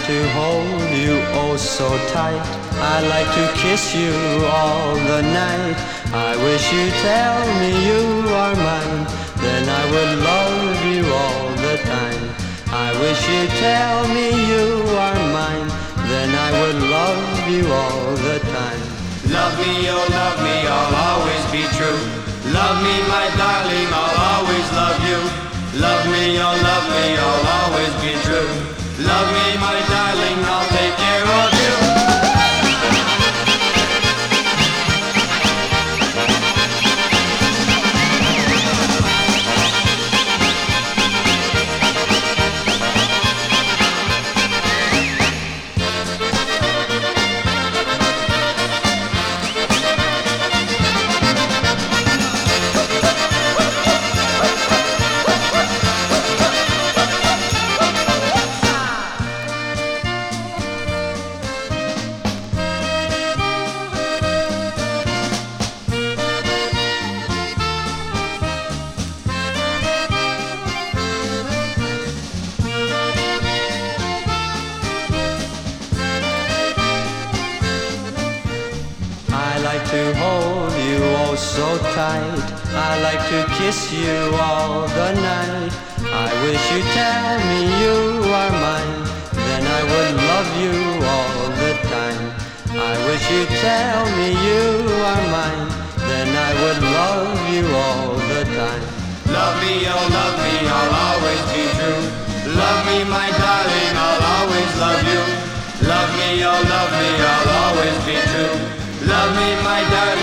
to hold you oh so tight. I like to kiss you all the night. I wish you'd tell me you are mine, then I would love you all the time. I wish you'd tell me you are mine, then I would love you all the time. Love me, oh love me, I'll always be true. Love me, my darling, I'll always love you. Love me, oh love me, I'll always be true. Love me, my darling, I'll take care of you. I like to hold you oh so tight. I like to kiss you all the night. I wish you'd tell me you are mine, then I would love you all the time. I wish you'd tell me you are mine, then I would love you all the time. Love me, oh love me, I'll always be true. Love me, my darling, I'll always love you. Love me, oh love me, I'll always be true. Love me, my darling.